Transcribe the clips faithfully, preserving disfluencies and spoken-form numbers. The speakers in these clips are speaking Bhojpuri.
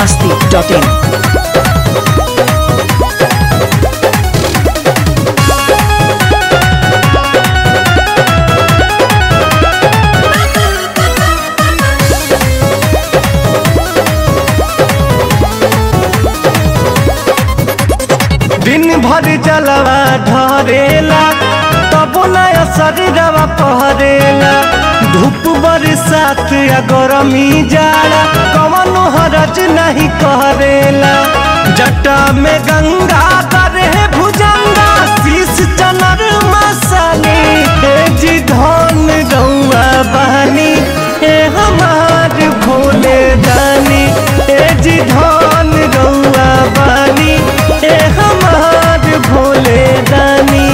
masti dot in. दिन भर जलवा ढरेला तब नया शरीरवा पहरेला धूप बरसात या गरमी जाड़ा कवनो हरज नहीं करेला जटा में गंगा करे भुजंगा शीश चनर मसानी हे जी धन गौआ बहनी हे हमार भोले दानी हे जी धन गौआ बहनी हे हमार भोले दानी।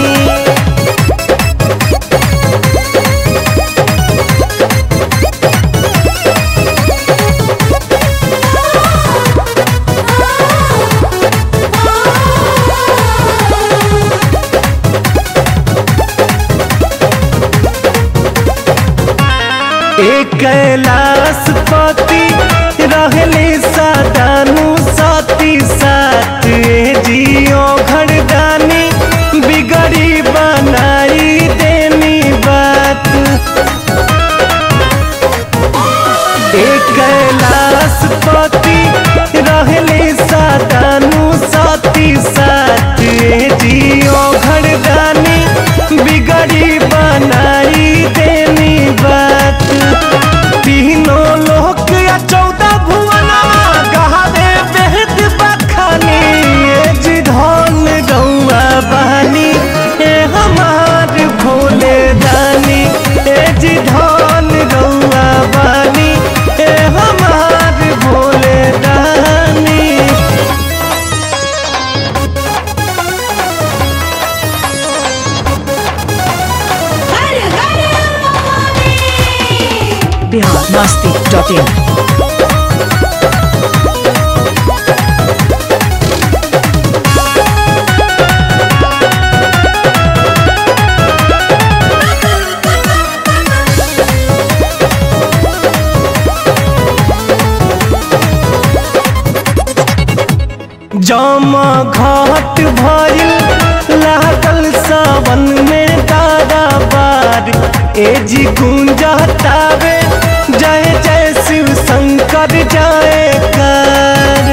एक कैलाश पति रहले सदानु सती साथ जियो घरदानी बिगड़ी बनाई देनी बात। एक कैलाश पति रहले सदानु सती साथ जियो घरदानी बिगड़ी बनाई देनी बात। तीनों लोक या चौदह भुवना गहरे बेहद बखानी ये जी धन गौआ बहनी हे हमार भोले दानी हे जी धन गौआ बहनी हे हमार भोले दानी। Bihar masti dot in. जमा घाट भइल लागल सावन में दादा बार ए जी गुंजतावे जय जय शिव शंकर जय कर।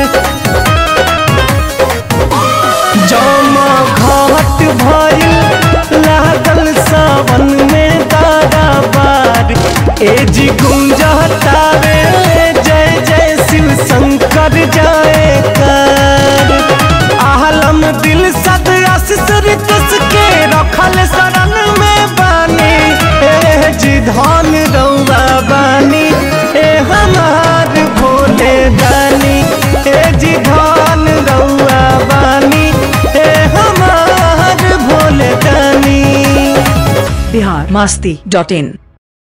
जमा घाट भइल लागल सावन में दादा बार ए जी गुंजतावे जय जय शिव शंकर जय कर। आलम दिल सद आशीष रितस के रखल शरण में बानी ए जी धन रौआ बानी ए हमार भोले दानी ए जी धन रौआ बानी ए हमार भोले दानी। Bihar masti dot in.